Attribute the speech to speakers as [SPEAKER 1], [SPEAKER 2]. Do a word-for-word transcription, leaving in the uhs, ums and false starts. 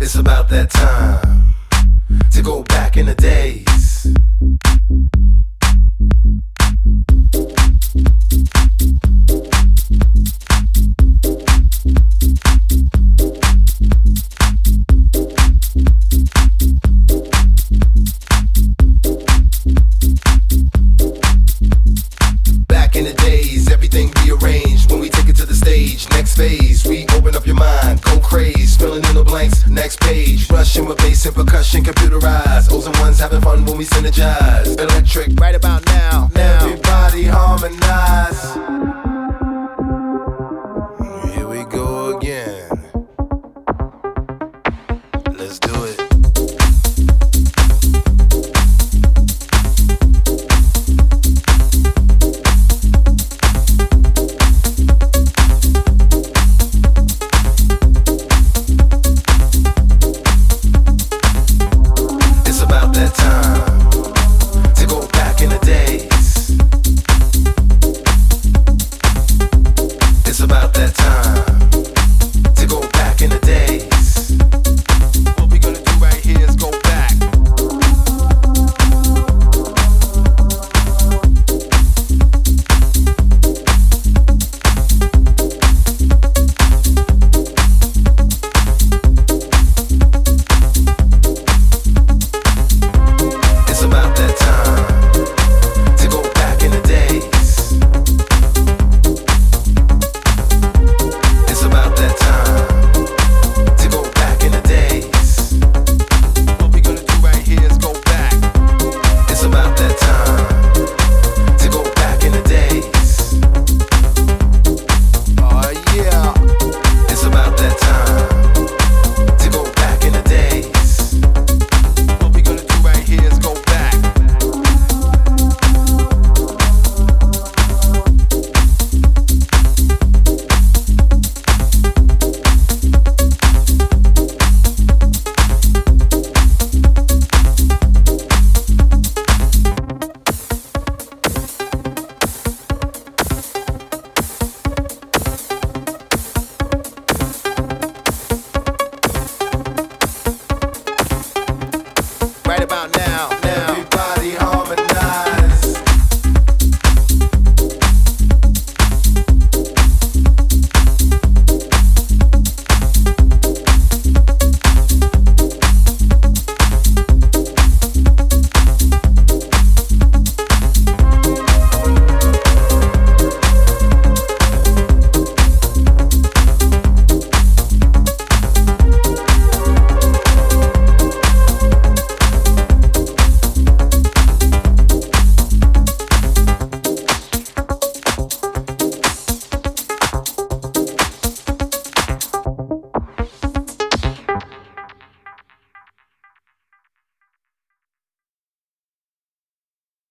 [SPEAKER 1] It's about that time to go back in the days. Back in the days, everything rearranged when we take it to the stage. Next phase, we open up your mind, go crazy, filling in the blanks. Next page, rushing with bass and percussion, computerized. O's and ones having fun when we synergize. Electric, right about now. now. Everybody harmonize.